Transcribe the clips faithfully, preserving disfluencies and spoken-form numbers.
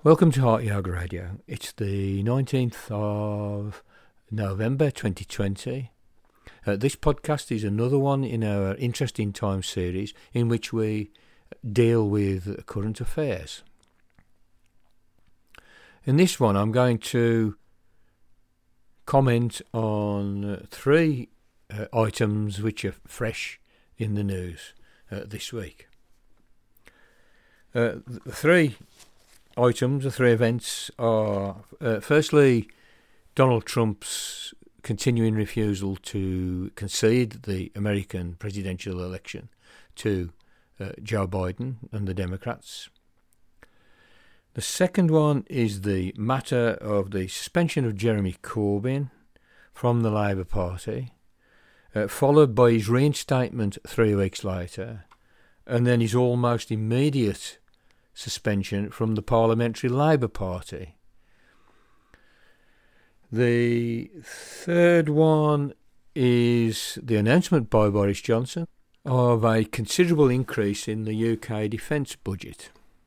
Welcome to Heart Yoga Radio. It's the nineteenth of November twenty twenty. Uh, this podcast is another one in our Interesting Times series in which we deal with current affairs. In this one, I'm going to comment on three uh, items which are fresh in the news uh, this week. Uh, the three items, the three events are, uh, firstly, Donald Trump's continuing refusal to concede the American presidential election to uh, Joe Biden and the Democrats. The second one is the matter of the suspension of Jeremy Corbyn from the Labour Party, uh, followed by his reinstatement three weeks later, and then his almost immediate suspension from the Parliamentary Labour Party. The third one is the announcement by Boris Johnson of a considerable increase in the U K defence budget.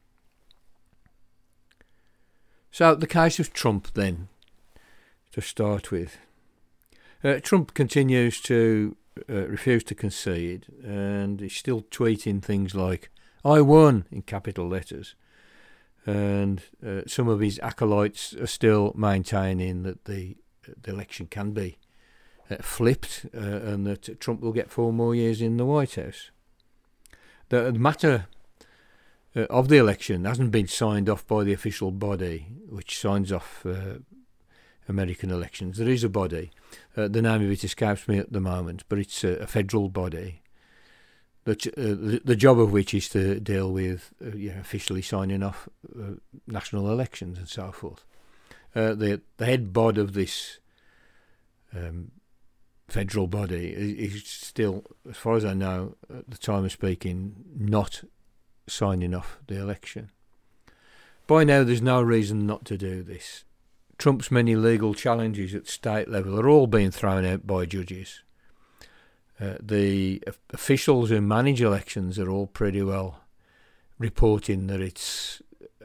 So the case of Trump then, to start with. Uh, Trump continues to uh, refuse to concede, and he's still tweeting things like, "I won," in capital letters. And uh, some of his acolytes are still maintaining that the, the election can be uh, flipped uh, and that Trump will get four more years in the White House. The, the matter uh, of the election hasn't been signed off by the official body which signs off uh, American elections. There is a body. Uh, the name of it escapes me at the moment, but it's a, a federal body. The, uh, the, the job of which is to deal with uh, you know, officially signing off uh, national elections and so forth. Uh, the the head bod of this um, federal body is, is still, as far as I know, at the time of speaking, not signing off the election. By now, there's no reason not to do this. Trump's many legal challenges at state level are all being thrown out by judges. Uh, the officials who manage elections are all pretty well reporting that it's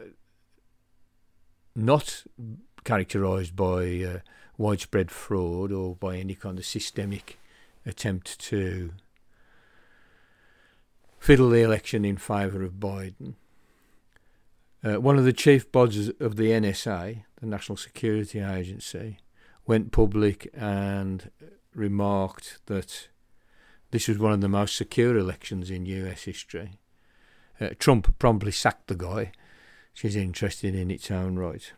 not characterised by uh, widespread fraud or by any kind of systemic attempt to fiddle the election in favour of Biden. Uh, one of the chief bodies of the N S A, the National Security Agency, went public and remarked that this was one of the most secure elections in U S history. Uh, Trump promptly sacked the guy, which is interesting in its own right.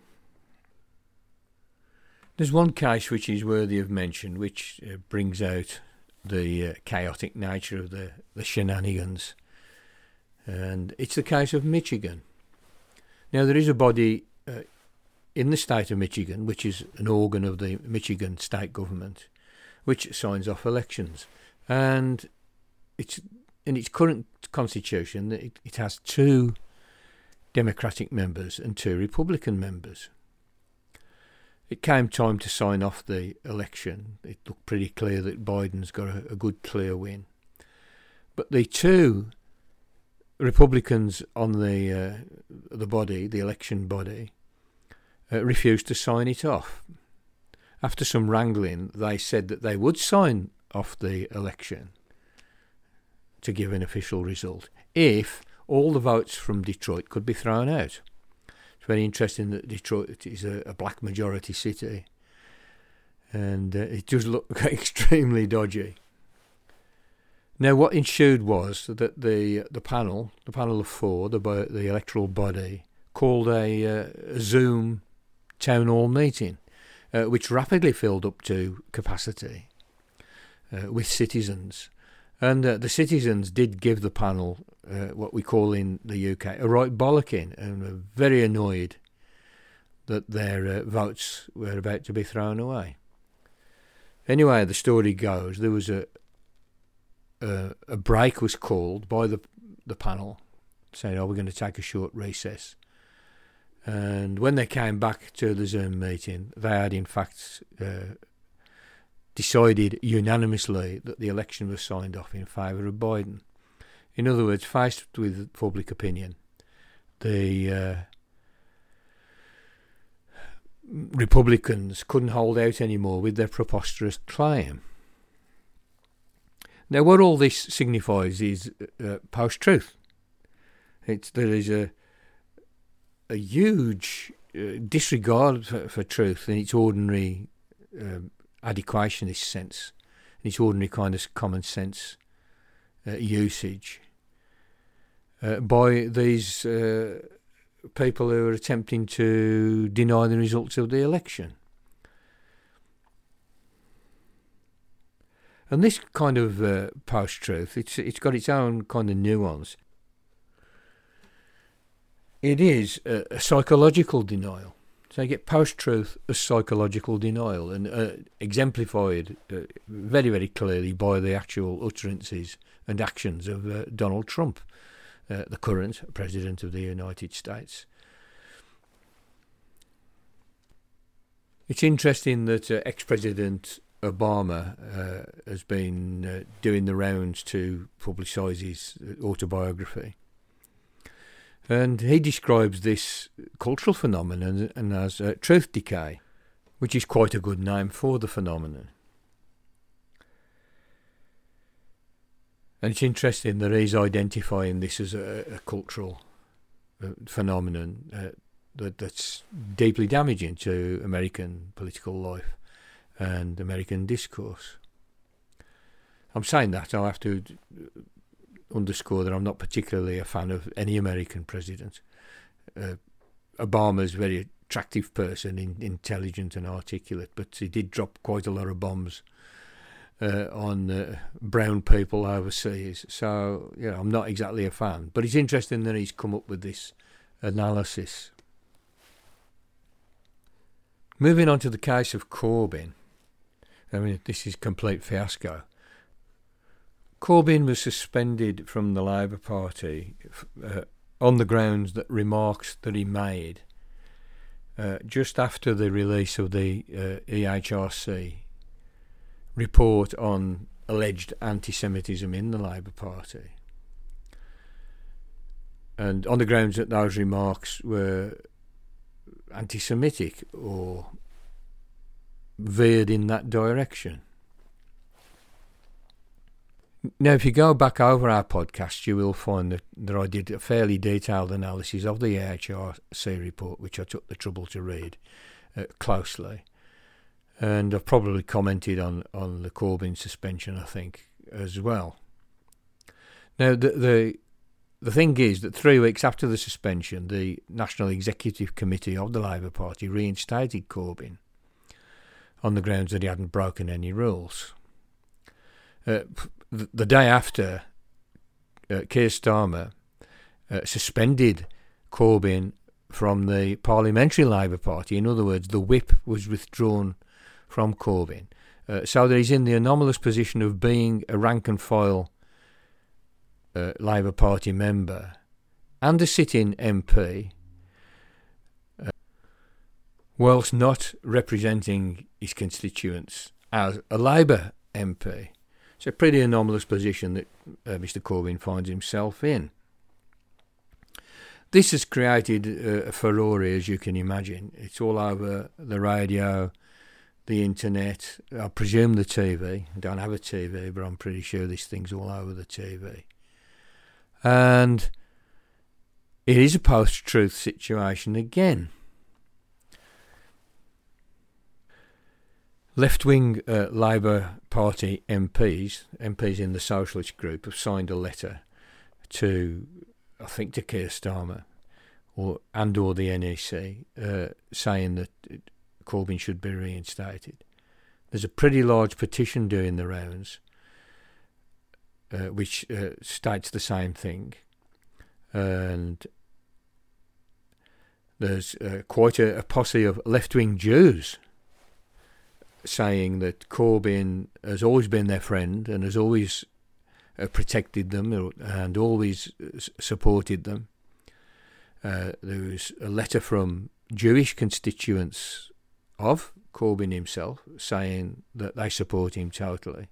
There's one case which is worthy of mention, which uh, brings out the uh, chaotic nature of the, the shenanigans. And it's the case of Michigan. Now, there is a body uh, in the state of Michigan, which is an organ of the Michigan state government, which signs off elections. And it's in its current constitution, it, it has two Democratic members and two Republican members. It came time to sign off the election. It looked pretty clear that Biden's got a, a good, clear win. But the two Republicans on the uh, the body, the election body, uh, refused to sign it off. After some wrangling, they said that they would sign off the election to give an official result if all the votes from Detroit could be thrown out. It's very interesting that Detroit is a, a black majority city, and uh, it does look extremely dodgy. Now, what ensued was that the the panel, the panel of four, the the electoral body, called a, uh, a Zoom town hall meeting, uh, which rapidly filled up to capacity. Uh, with citizens, and uh, the citizens did give the panel uh, what we call in the U K a right bollocking, and were very annoyed that their uh, votes were about to be thrown away. Anyway, the story goes there was a a, a break was called by the the panel, saying, "Oh, we're going to take a short recess." And when they came back to the Zoom meeting, they had in fact Uh, decided unanimously that the election was signed off in favour of Biden. In other words, faced with public opinion, the uh, Republicans couldn't hold out anymore with their preposterous claim. Now, what all this signifies is uh, post-truth. It's there is a a huge uh, disregard for, for truth in its ordinary um, adequationist sense, in its ordinary kind of common sense uh, usage uh, by these uh, people who are attempting to deny the results of the election. And this kind of uh, post-truth, it's it's got its own kind of nuance. It is a, a psychological denial. So you get post-truth as psychological denial, and uh, exemplified uh, very, very clearly by the actual utterances and actions of uh, Donald Trump, uh, the current President of the United States. It's interesting that uh, ex-President Obama uh, has been uh, doing the rounds to publicise his autobiography. And he describes this cultural phenomenon as uh, truth decay, which is quite a good name for the phenomenon. And it's interesting that he's identifying this as a, a cultural uh, phenomenon uh, that, that's deeply damaging to American political life and American discourse. I'm saying that, I'll have to underscore that I'm not particularly a fan of any American president. Uh, Obama's a very attractive person, in, intelligent and articulate, but he did drop quite a lot of bombs uh, on uh, brown people overseas. So, you know, I'm not exactly a fan. But it's interesting that he's come up with this analysis. Moving on to the case of Corbyn. I mean, this is complete fiasco. Corbyn was suspended from the Labour Party uh, on the grounds that remarks that he made uh, just after the release of the uh, E H R C report on alleged anti-Semitism in the Labour Party. And on the grounds that those remarks were anti-Semitic or veered in that direction. Now, if you go back over our podcast, you will find that, that I did a fairly detailed analysis of the E H R C report, which I took the trouble to read uh, closely. And I've probably commented on, on the Corbyn suspension, I think, as well. Now, the, the the thing is that three weeks after the suspension, the National Executive Committee of the Labour Party reinstated Corbyn on the grounds that he hadn't broken any rules. Uh, the, the day after, uh, Keir Starmer uh, suspended Corbyn from the Parliamentary Labour Party. In other words, the whip was withdrawn from Corbyn, uh, so that he's in the anomalous position of being a rank-and-file uh, Labour Party member and a sitting M P, uh, whilst not representing his constituents as a Labour M P. It's a pretty anomalous position that uh, Mister Corbyn finds himself in. This has created uh, a furore, as you can imagine. It's all over the radio, the internet, I presume the T V. I don't have a T V, but I'm pretty sure this thing's all over the T V. And it is a post-truth situation again. Left-wing uh, Labour Party M Ps, M Ps in the Socialist group, have signed a letter to, I think, to Keir Starmer or and or the N E C, uh, saying that Corbyn should be reinstated. There's a pretty large petition doing the rounds, uh, which uh, states the same thing, and there's uh, quite a, a posse of left-wing Jews saying that Corbyn has always been their friend and has always uh, protected them and always supported them. Uh, there was a letter from Jewish constituents of Corbyn himself saying that they support him totally.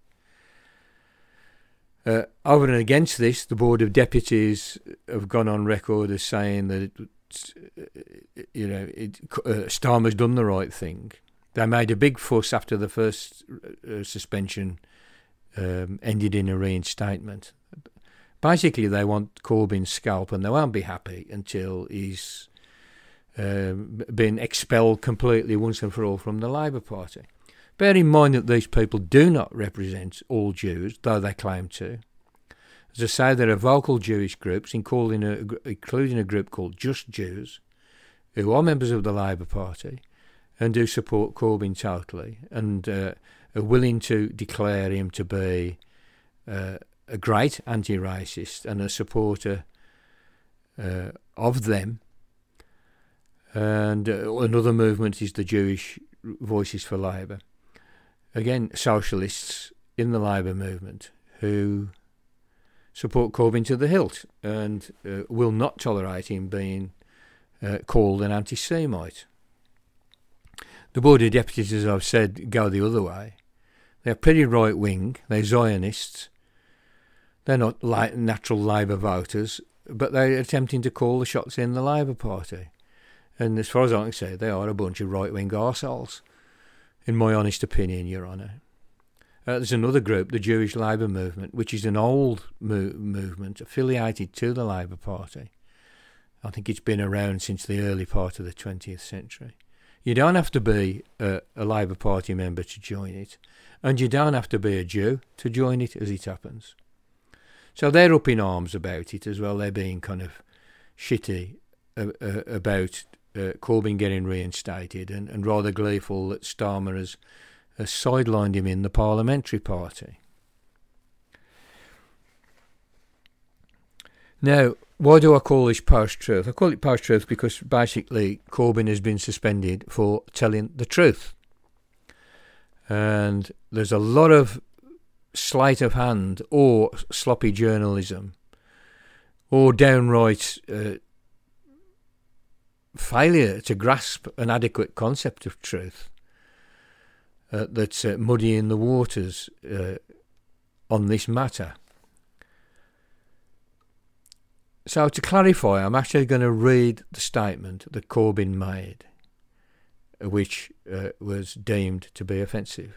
Uh, over and against this, the Board of Deputies have gone on record as saying that it, you know, it, uh, Starmer's done the right thing. They made a big fuss after the first uh, suspension um, ended in a reinstatement. Basically, they want Corbyn's scalp, and they won't be happy until he's um, been expelled completely once and for all from the Labour Party. Bear in mind that these people do not represent all Jews, though they claim to. As I say, there are vocal Jewish groups, including a, including a group called Just Jews, who are members of the Labour Party and do support Corbyn totally, and uh, are willing to declare him to be uh, a great anti-racist and a supporter uh, of them. And uh, another movement is the Jewish Voices for Labour. Again, socialists in the Labour movement who support Corbyn to the hilt and uh, will not tolerate him being uh, called an anti-Semite. The Board of Deputies, as I've said, go the other way. They're pretty right-wing, they're Zionists. They're not li- natural Labour voters, but they're attempting to call the shots in the Labour Party. And as far as I can say, they are a bunch of right-wing arseholes, in my honest opinion, Your Honour. Uh, there's another group, the Jewish Labour Movement, which is an old mo- movement affiliated to the Labour Party. I think it's been around since the early part of the twentieth century. You don't have to be a, a Labour Party member to join it, and you don't have to be a Jew to join it, as it happens. So they're up in arms about it as well. They're being kind of shitty uh, uh, about uh, Corbyn getting reinstated, and, and rather gleeful that Starmer has, has sidelined him in the parliamentary party. Now, why do I call this post-truth? I call it post-truth because basically Corbyn has been suspended for telling the truth. And there's a lot of sleight of hand or sloppy journalism or downright uh, failure to grasp an adequate concept of truth uh, that's uh, muddying the waters uh, on this matter. So to clarify, I'm actually going to read the statement that Corbyn made, which uh, was deemed to be offensive.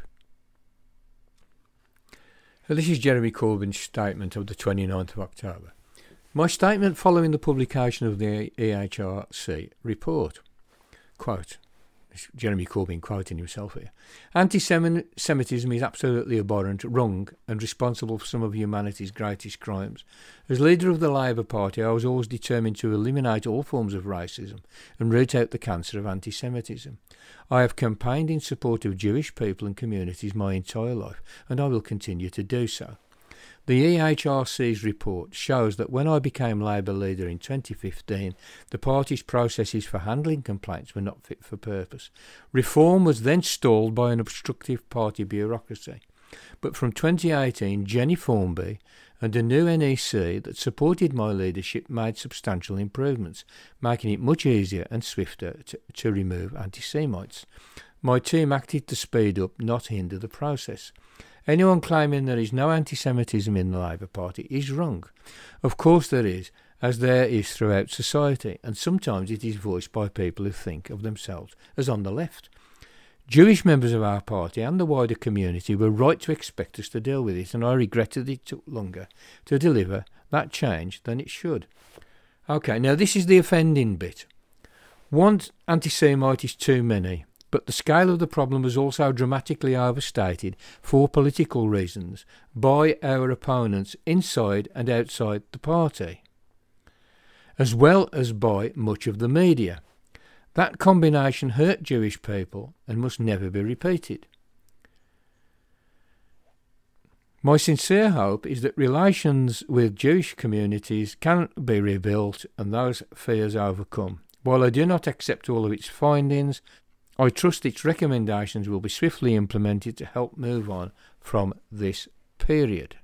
So this is Jeremy Corbyn's statement of the twenty-ninth of October. My statement following the publication of the E H R C report. Quote, Jeremy Corbyn quoting himself here. Anti-Semitism is absolutely abhorrent, wrong, and responsible for some of humanity's greatest crimes. As leader of the Labour Party, I was always determined to eliminate all forms of racism and root out the cancer of anti-Semitism. I have campaigned in support of Jewish people and communities my entire life, and I will continue to do so. The E H R C's report shows that when I became Labour leader in twenty fifteen, the party's processes for handling complaints were not fit for purpose. Reform was then stalled by an obstructive party bureaucracy. But from twenty eighteen, Jenny Formby and a new N E C that supported my leadership made substantial improvements, making it much easier and swifter to, to remove anti-Semites. My team acted to speed up, not hinder the process. Anyone claiming there is no anti-Semitism in the Labour Party is wrong. Of course there is, as there is throughout society, and sometimes it is voiced by people who think of themselves as on the left. Jewish members of our party and the wider community were right to expect us to deal with it, and I regretted it took longer to deliver that change than it should. OK, now this is the offending bit. One anti-Semite is too many. But the scale of the problem was also dramatically overstated for political reasons by our opponents inside and outside the party, as well as by much of the media. That combination hurt Jewish people and must never be repeated. My sincere hope is that relations with Jewish communities can be rebuilt and those fears overcome. While I do not accept all of its findings, I trust its recommendations will be swiftly implemented to help move on from this period.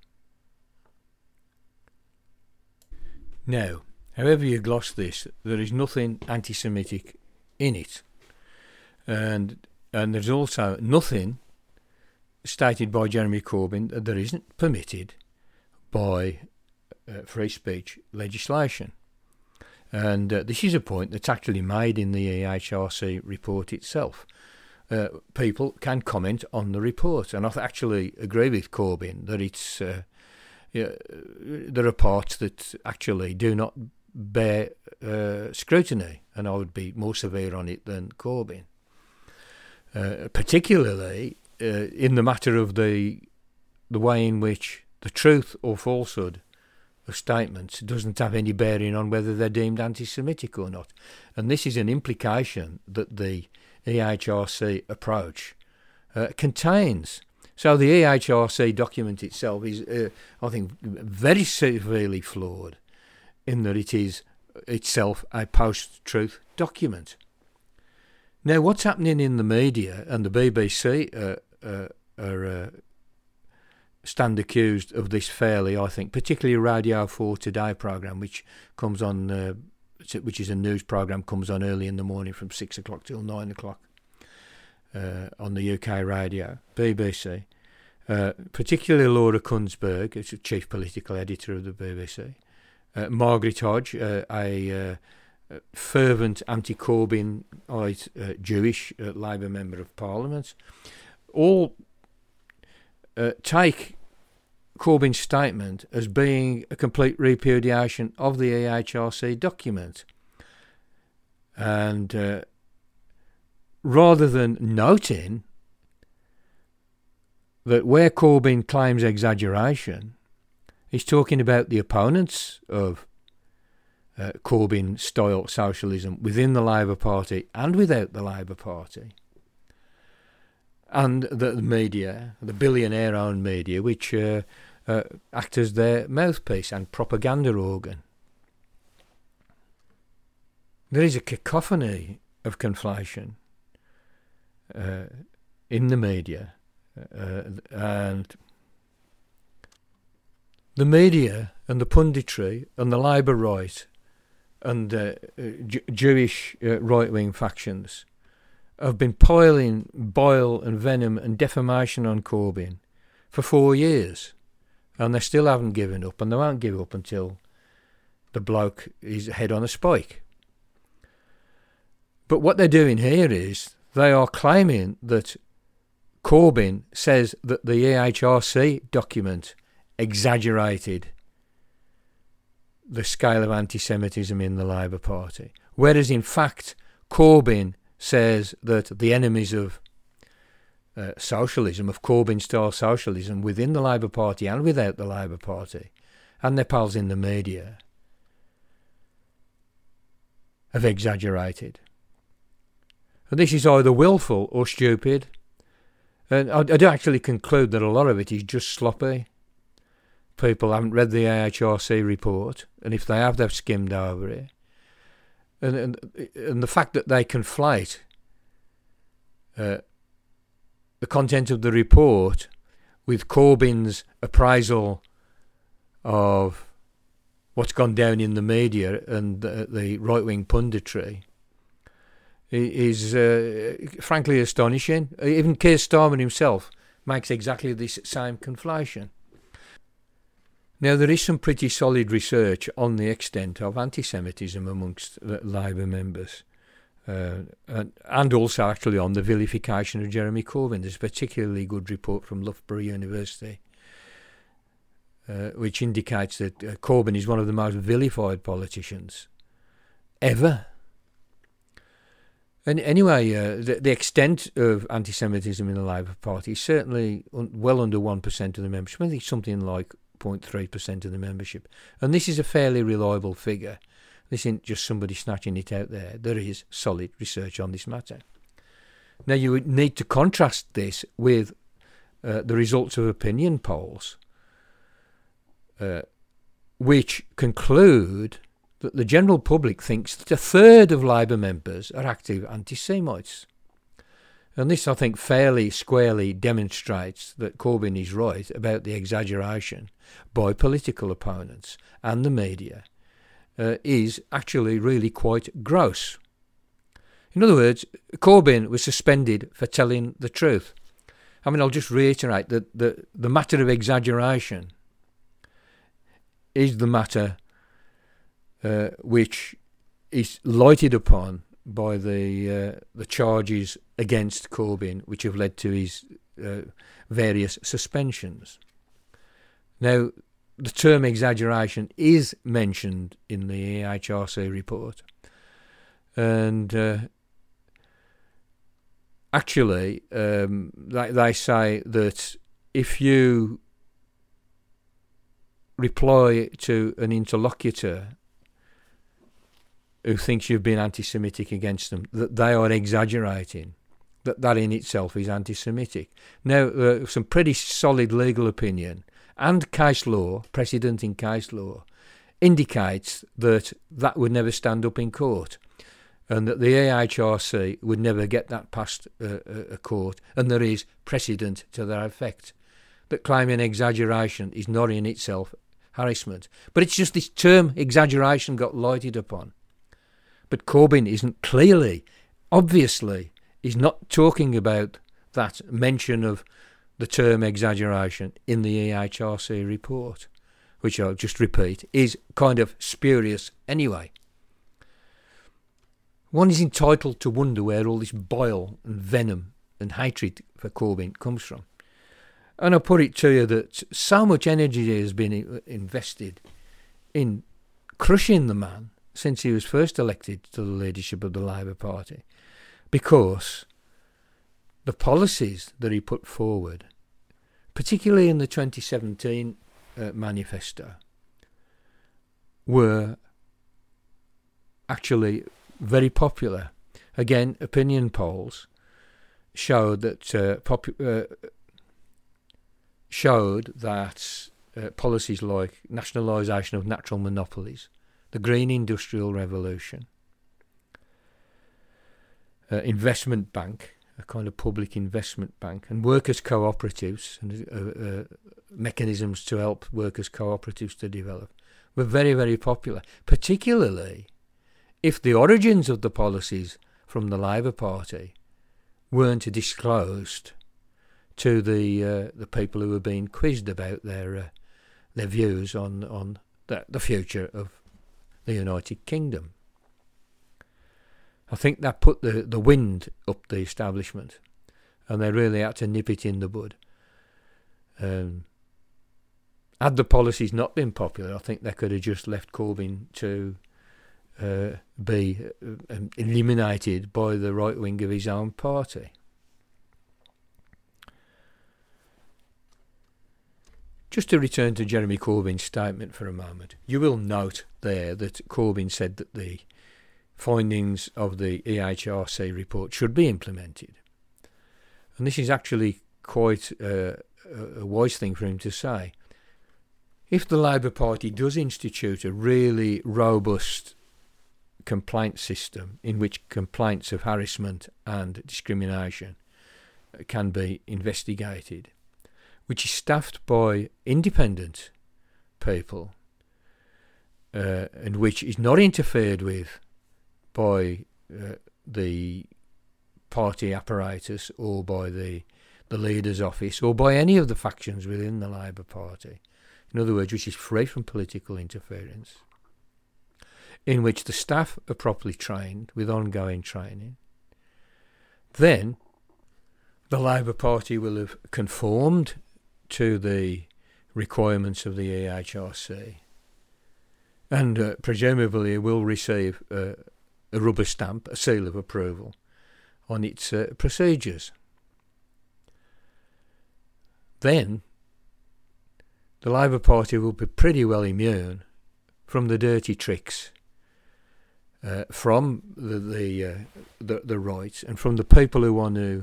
Now, however you gloss this, there is nothing anti-Semitic in it. And and there's also nothing stated by Jeremy Corbyn that there isn't permitted by uh, free speech legislation. And uh, this is a point that's actually made in the E H R C report itself. Uh, people can comment on the report, and I actually agree with Corbyn that it's uh, yeah, there are parts that actually do not bear uh, scrutiny, and I would be more severe on it than Corbyn. Uh, particularly uh, in the matter of the the way in which the truth or falsehood of statements doesn't have any bearing on whether they're deemed anti-Semitic or not. And this is an implication that the E H R C approach uh, contains. So the E H R C document itself is, uh, I think, very severely flawed in that it is itself a post-truth document. Now, what's happening in the media, and the B B C uh, uh, are uh, stand accused of this fairly, I think, particularly Radio four Today programme, which comes on, uh, which is a news programme, comes on early in the morning from six o'clock till nine o'clock uh, on the U K radio, B B C. Uh, particularly Laura Kunsberg, who's the chief political editor of the B B C. Uh, Margaret Hodge, uh, a uh, fervent anti-Corbynite uh, Jewish uh, Labour Member of Parliament, all uh, take Corbyn's statement as being a complete repudiation of the E H R C document. And uh, rather than noting that where Corbyn claims exaggeration, he's talking about the opponents of Uh, Corbyn-style socialism within the Labour Party and without the Labour Party, and the media, the billionaire-owned media, which uh, uh, act as their mouthpiece and propaganda organ. There is a cacophony of conflation uh, in the media, uh, and the media and the punditry and the Labour right and uh, J- Jewish uh, right-wing factions have been piling bile and venom and defamation on Corbyn for four years, and they still haven't given up, and they won't give up until the bloke is head on a spike. But what they're doing here is they are claiming that Corbyn says that the E H R C document exaggerated the scale of anti-Semitism in the Labour Party, whereas in fact Corbyn says that the enemies of uh, socialism, of Corbyn-style socialism within the Labour Party and without the Labour Party, and their pals in the media, have exaggerated. And this is either willful or stupid, and I, I do actually conclude that a lot of it is just sloppy. People haven't read the E H R C report, and if they have, they've skimmed over it. And and, and the fact that they conflate uh, the content of the report with Corbyn's appraisal of what's gone down in the media and the, the right-wing punditry is uh, frankly astonishing. Even Keir Starmer himself makes exactly this same conflation. Now, there is some pretty solid research on the extent of anti-Semitism amongst Labour members, uh, and, and also actually on the vilification of Jeremy Corbyn. There's a particularly good report from Loughborough University, uh, which indicates that uh, Corbyn is one of the most vilified politicians ever. And anyway, uh, the, the extent of anti-Semitism in the Labour Party is certainly un- well under one percent of the membership. I think something like zero point three percent of the membership. And this is a fairly reliable figure. This isn't just somebody snatching it out there. There is solid research on this matter. Now, you would need to contrast this with uh, the results of opinion polls, uh, which conclude that the general public thinks that a third of Labour members are active anti-Semites. And this, I think, fairly squarely demonstrates that Corbyn is right about the exaggeration by political opponents and the media uh, is actually really quite gross. In other words, Corbyn was suspended for telling the truth. I mean, I'll just reiterate that the, the matter of exaggeration is the matter uh, which is lighted upon by the uh, the charges against Corbyn, which have led to his uh, various suspensions. Now, the term exaggeration is mentioned in the E H R C report, and uh, actually, um, they, they say that if you reply to an interlocutor who thinks you've been anti-Semitic against them, that they are exaggerating, that that in itself is anti-Semitic. Now, uh, some pretty solid legal opinion and case law, precedent in case law, indicates that that would never stand up in court, and that the A H R C would never get that past uh, a court, and there is precedent to that effect, that claiming exaggeration is not in itself harassment. But it's just this term exaggeration got lighted upon. But Corbyn isn't clearly, obviously, is not talking about that mention of the term exaggeration in the E H R C report, which I'll just repeat, is kind of spurious anyway. One is entitled to wonder where all this bile and venom and hatred for Corbyn comes from. And I put it to you that so much energy has been invested in crushing the man since he was first elected to the leadership of the Labour Party, because the policies that he put forward, particularly in the twenty seventeen uh, manifesto, were actually very popular. Again, opinion polls showed that uh, popu- uh, showed that uh, policies like nationalisation of natural monopolies, the Green Industrial Revolution, uh, investment bank, a kind of public investment bank, and workers' cooperatives and uh, uh, mechanisms to help workers' cooperatives to develop were very, very popular, particularly if the origins of the policies from the Labour Party weren't disclosed to the uh, the people who were being quizzed about their uh, their views on on the, the future of the United Kingdom. I think that put the, the wind up the establishment, and they really had to nip it in the bud. Um, had the policies not been popular, I think they could have just left Corbyn to uh, be uh, eliminated by the right wing of his own party. Just to return to Jeremy Corbyn's statement for a moment, you will note there that Corbyn said that the findings of the E H R C report should be implemented. And this is actually quite uh, a wise thing for him to say. If the Labour Party does institute a really robust complaint system in which complaints of harassment and discrimination can be investigated, which is staffed by independent people, uh, and which is not interfered with by uh, the party apparatus or by the, the leader's office or by any of the factions within the Labour Party. In other words, which is free from political interference, in which the staff are properly trained with ongoing training, then the Labour Party will have conformed to the requirements of the E H R C, and uh, presumably will receive uh, a rubber stamp, a seal of approval on its uh, procedures. Then the Labour Party will be pretty well immune from the dirty tricks uh, from the the, uh, the the right and from the people who want to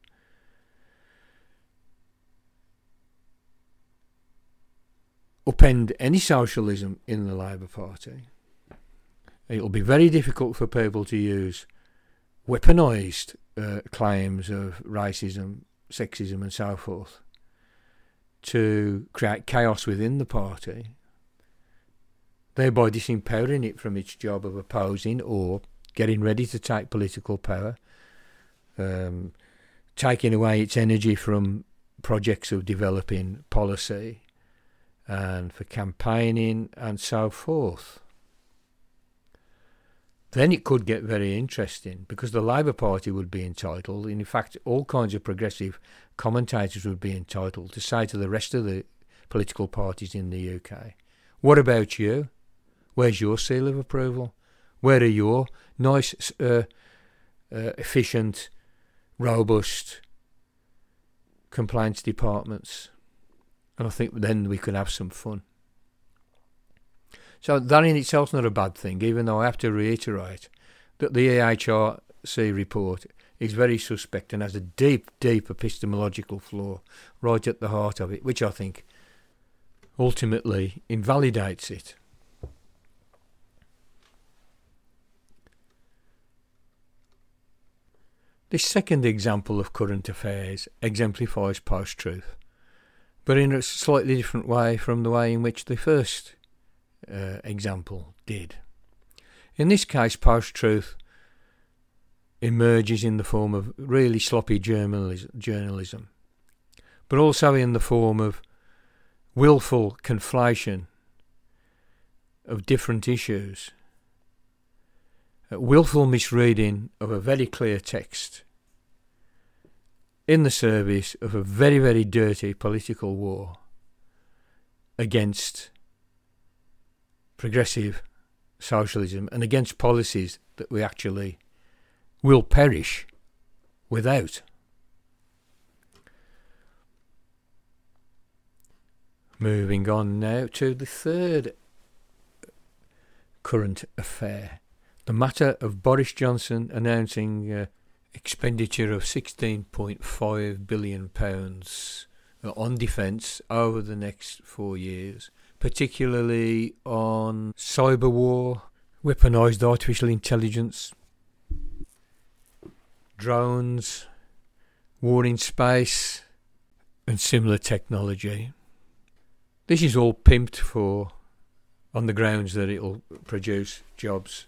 upend any socialism in the Labour Party. It'll be very difficult for people to use weaponised uh, claims of racism, sexism and so forth to create chaos within the party, thereby disempowering it from its job of opposing or getting ready to take political power, um, taking away its energy from projects of developing policy and for campaigning and so forth. then it could get very interesting, because the Labour Party would be entitled, and in fact all kinds of progressive commentators would be entitled to say to the rest of the political parties in the U K, what about you? Where's your seal of approval? Where are your nice, uh, uh, efficient, robust complaints departments? And I think then we could have some fun. So that in itself is not a bad thing, even though I have to reiterate that the E H R C report is very suspect and has a deep, deep epistemological flaw right at the heart of it, which I think ultimately invalidates it. This second example of current affairs exemplifies post-truth, but in a slightly different way from the way in which the first uh, example did. In this case, post-truth emerges in the form of really sloppy journalism, journalism, but also in the form of willful conflation of different issues, a willful misreading of a very clear text in the service of a very, very dirty political war against progressive socialism and against policies that we actually will perish without. Moving on now to the third current affair, the matter of Boris Johnson announcing uh, expenditure of sixteen point five billion pounds on defence over the next four years, particularly on cyber war, weaponised artificial intelligence, drones, war in space, and similar technology. This is all pimped for on the grounds that it'll produce jobs.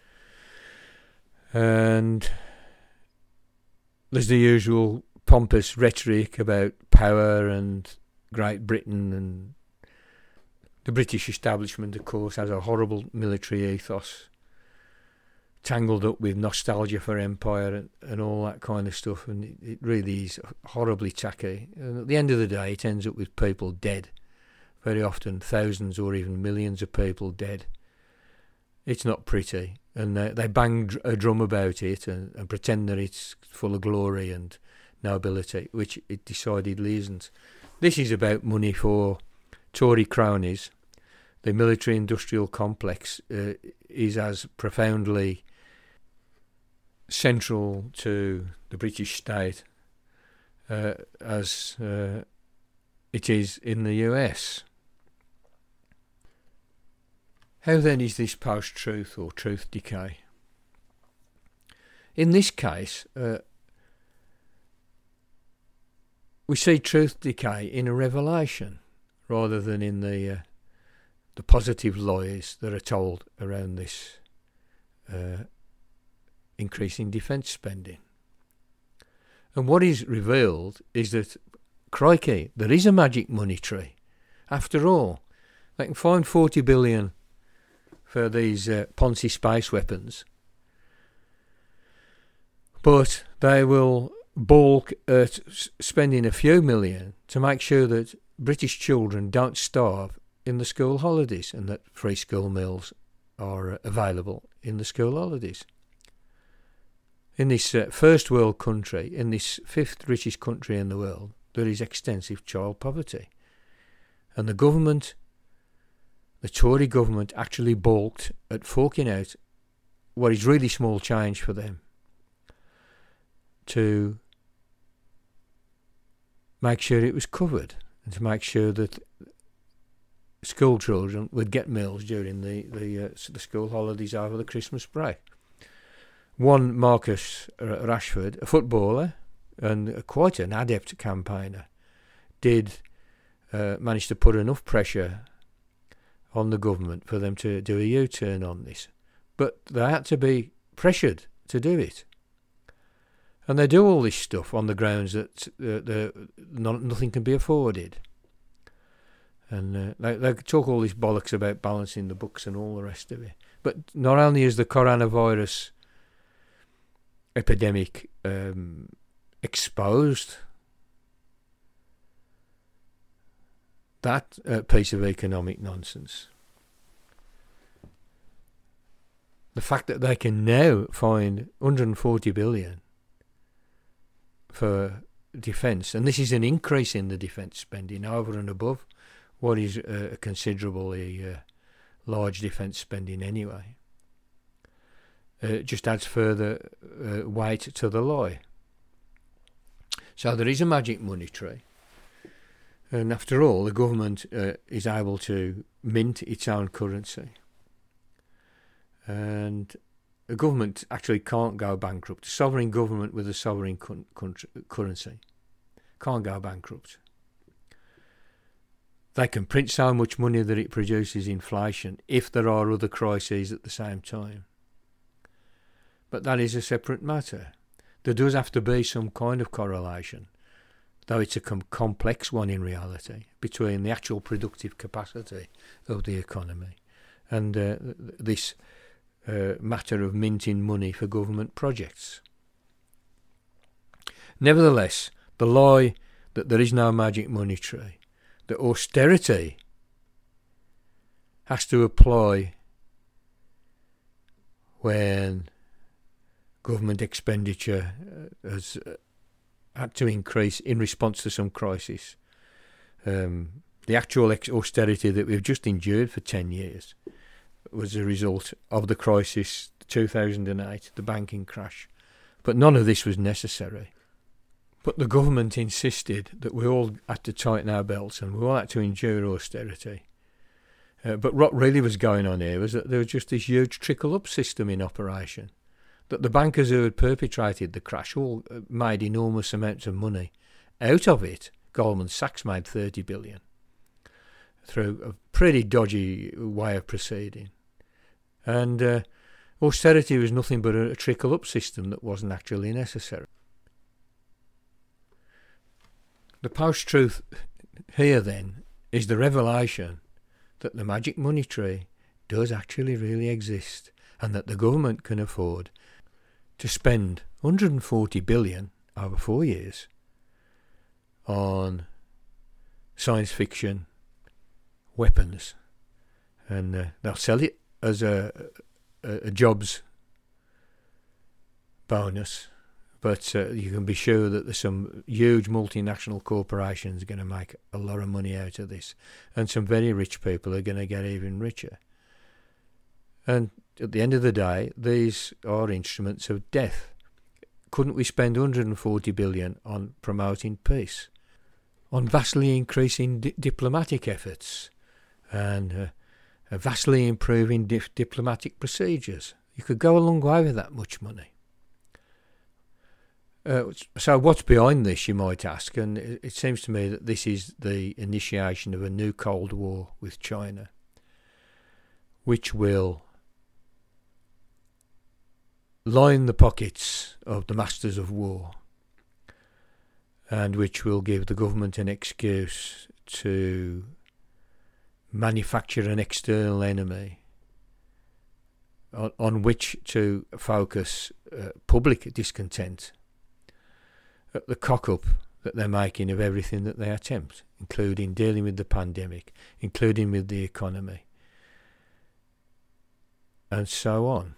And there's the usual pompous rhetoric about power and Great Britain, and the British establishment, of course, has a horrible military ethos, tangled up with nostalgia for empire and, and all that kind of stuff, and it, it really is horribly tacky. And at the end of the day, it ends up with people dead. Very often thousands or even millions of people dead. It's not pretty. And they, they bang a drum about it and, and pretend that it's full of glory and nobility, which it decidedly isn't. This is about money for Tory cronies. The military-industrial complex uh, is as profoundly central to the British state uh, as uh, it is in the U S. How then is this post-truth or truth decay? In this case, uh, we see truth decay in a revelation rather than in the uh, the positive lies that are told around this uh, increasing defence spending. And what is revealed is that, crikey, there is a magic money tree. After all, they can find forty billion for these uh, Ponzi space weapons, but they will balk at spending a few million to make sure that British children don't starve in the school holidays and that free school meals are available in the school holidays. In this uh, first world country, in this fifth richest country in the world, there is extensive child poverty. And the government, the Tory government, actually balked at forking out what is really small change for them to make sure it was covered and to make sure that school children would get meals during the, the, uh, the school holidays over the Christmas break. One Marcus Rashford, a footballer and quite an adept campaigner, did uh, manage to put enough pressure on the government for them to do a U-turn on this. But they had to be pressured to do it. And they do all this stuff on the grounds that uh, the, not, nothing can be afforded. And uh, they, they talk all this bollocks about balancing the books and all the rest of it. But not only is the coronavirus epidemic um, exposed that uh, piece of economic nonsense, the fact that they can now find one hundred forty billion for defence, and this is an increase in the defence spending over and above what is uh, a considerably uh, large defence spending anyway, uh, just adds further uh, weight to the lie. So there is a magic money tree, and after all, the government uh, is able to mint its own currency, and a government actually can't go bankrupt. A sovereign government with a sovereign con- country, currency can't go bankrupt. They can print so much money that it produces inflation if there are other crises at the same time. But that is a separate matter. There does have to be some kind of correlation, though it's a com- complex one in reality, between the actual productive capacity of the economy and uh, this uh, matter of minting money for government projects. Nevertheless, the lie that there is no magic money tree, that austerity has to apply when government expenditure has had to increase in response to some crisis. Um, the actual ex- austerity that we've just endured for ten years was a result of the crisis, two thousand eight, the banking crash. But none of this was necessary. But the government insisted that we all had to tighten our belts and we all had to endure austerity. Uh, but what really was going on here was that there was just this huge trickle-up system in operation, that the bankers who had perpetrated the crash all made enormous amounts of money out of it. Goldman Sachs made thirty billion dollars through a pretty dodgy way of proceeding. And uh, austerity was nothing but a, a trickle-up system that wasn't actually necessary. The post-truth here, then, is the revelation that the magic money tree does actually really exist, and that the government can afford to spend one hundred forty billion dollars over four years on science fiction weapons, and uh, they'll sell it as a, a, a jobs bonus. But uh, you can be sure that there's some huge multinational corporations going to make a lot of money out of this. And some very rich people are going to get even richer. And at the end of the day, these are instruments of death. Couldn't we spend one hundred forty billion dollars on promoting peace? On vastly increasing di- diplomatic efforts? And uh, vastly improving dif- diplomatic procedures? You could go a long way with that much money. Uh, so what's behind this, you might ask, and it, it seems to me that this is the initiation of a new Cold War with China, which will line the pockets of the masters of war, and which will give the government an excuse to manufacture an external enemy on, on which to focus uh, public discontent at the cock-up that they're making of everything that they attempt, including dealing with the pandemic, including with the economy, and so on.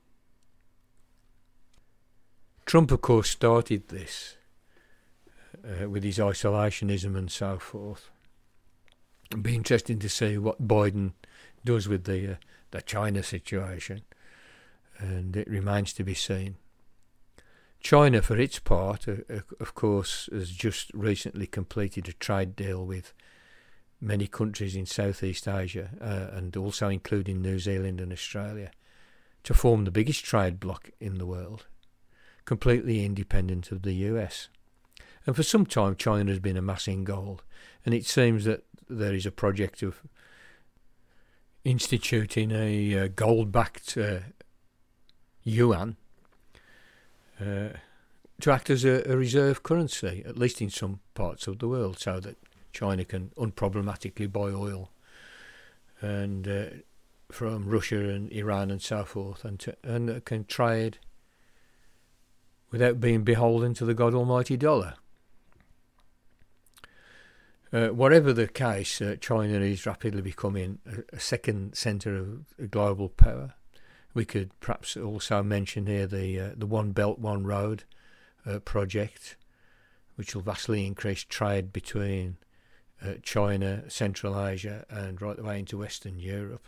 Trump, of course, started this uh, with his isolationism and so forth. It'll be interesting to see what Biden does with the uh, the China situation, and it remains to be seen. China, for its part, uh, of course, has just recently completed a trade deal with many countries in Southeast Asia, uh, and also including New Zealand and Australia, to form the biggest trade bloc in the world, completely independent of the U S. And for some time, China has been amassing gold, and it seems that there is a project of instituting a uh, gold-backed uh, yuan, Uh, to act as a, a reserve currency, at least in some parts of the world, so that China can unproblematically buy oil and uh, from Russia and Iran and so forth, and to, and can trade without being beholden to the God Almighty dollar. Uh, whatever the case, uh, China is rapidly becoming a, a second centre of global power. We could perhaps also mention here the uh, the One Belt One Road uh, project, which will vastly increase trade between uh, China, Central Asia, and right the way into Western Europe.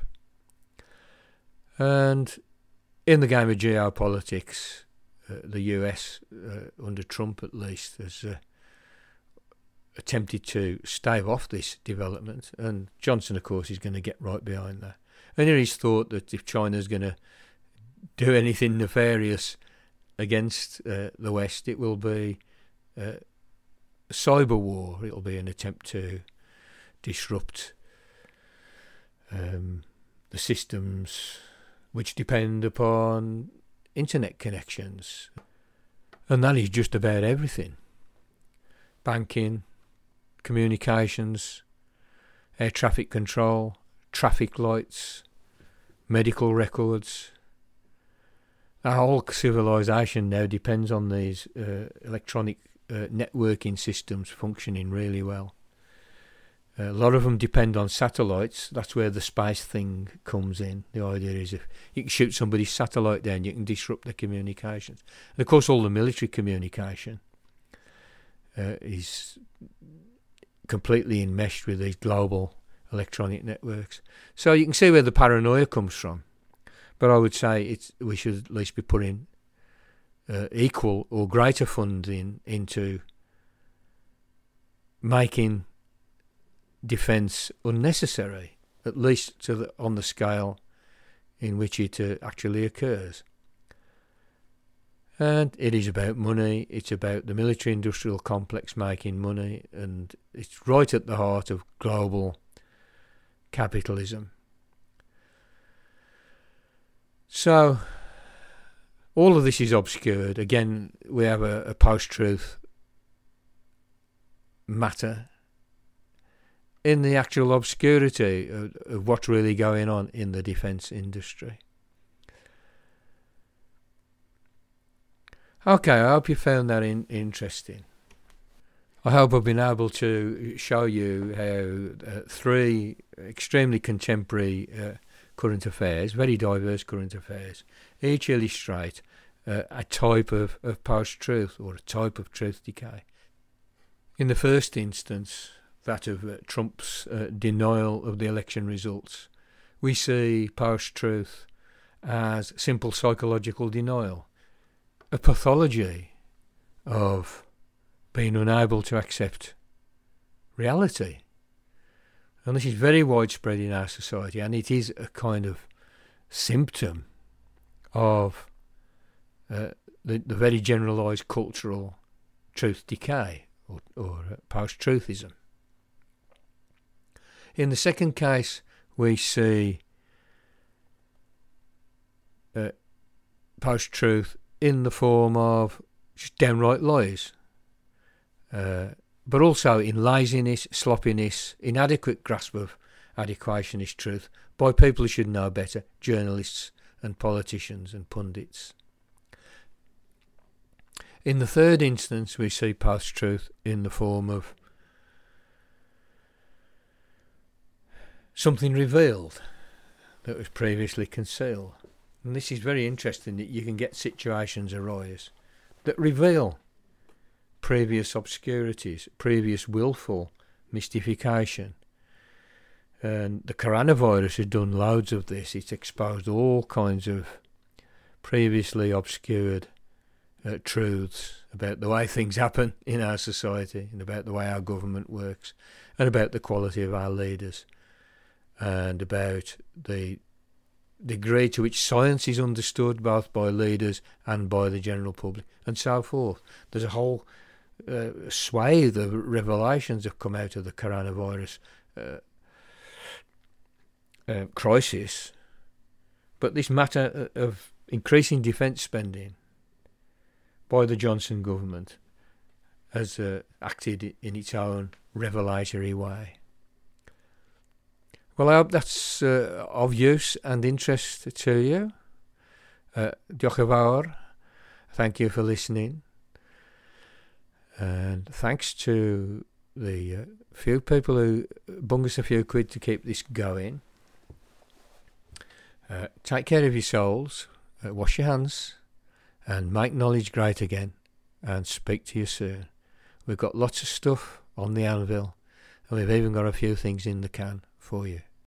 And in the game of geopolitics, uh, the U S, uh, under Trump at least, has uh, attempted to stave off this development, and Johnson, of course, is going to get right behind that. And it is thought that if China's going to do anything nefarious against uh, the West, it will be uh, a cyber war. It will be an attempt to disrupt um, the systems which depend upon internet connections. And that is just about everything. Banking, communications, air traffic control, traffic lights, medical records. Our whole civilization now depends on these uh, electronic uh, networking systems functioning really well. Uh, a lot of them depend on satellites. That's where the space thing comes in. The idea is if you can shoot somebody's satellite down, you can disrupt their communications. And of course, all the military communication uh, is completely enmeshed with these global electronic networks. So you can see where the paranoia comes from. But I would say it's we should at least be putting uh, equal or greater funding into making defence unnecessary, at least to the, on the scale in which it uh, actually occurs. And it is about money. It's about the military-industrial complex making money, and it's right at the heart of global capitalism. So, all of this is obscured. Again, we have a, a post-truth matter in the actual obscurity of, of what's really going on in the defence industry. Okay, I hope you found that in, interesting. I hope I've been able to show you how uh, three extremely contemporary uh, current affairs, very diverse current affairs, each illustrate uh, a type of, of post-truth or a type of truth decay. In the first instance, that of uh, Trump's uh, denial of the election results, we see post-truth as simple psychological denial, a pathology of being unable to accept reality. And this is very widespread in our society, and it is a kind of symptom of uh, the, the very generalised cultural truth decay or, or uh, post-truthism. In the second case, we see uh, post-truth in the form of just downright lies. Uh, but also in laziness, sloppiness, inadequate grasp of adequationist truth by people who should know better, journalists and politicians and pundits. In the third instance, we see post-truth in the form of something revealed that was previously concealed. And this is very interesting, that you can get situations arise that reveal previous obscurities, previous willful mystification. And the coronavirus has done loads of this. It's exposed all kinds of previously obscured uh, truths about the way things happen in our society and about the way our government works and about the quality of our leaders and about the degree to which science is understood both by leaders and by the general public and so forth. There's a whole uh, swathe of revelations that have come out of the coronavirus uh, uh, crisis. But this matter of increasing defence spending by the Johnson government has uh, acted in its own revelatory way. Well, I hope that's uh, of use and interest to you. Uh, diolch yn fawr. Thank you for listening. And thanks to the uh, few people who bung us a few quid to keep this going. Uh, take care of your souls, uh, wash your hands, and make knowledge great again, and speak to you soon. We've got lots of stuff on the anvil, and we've even got a few things in the can for you.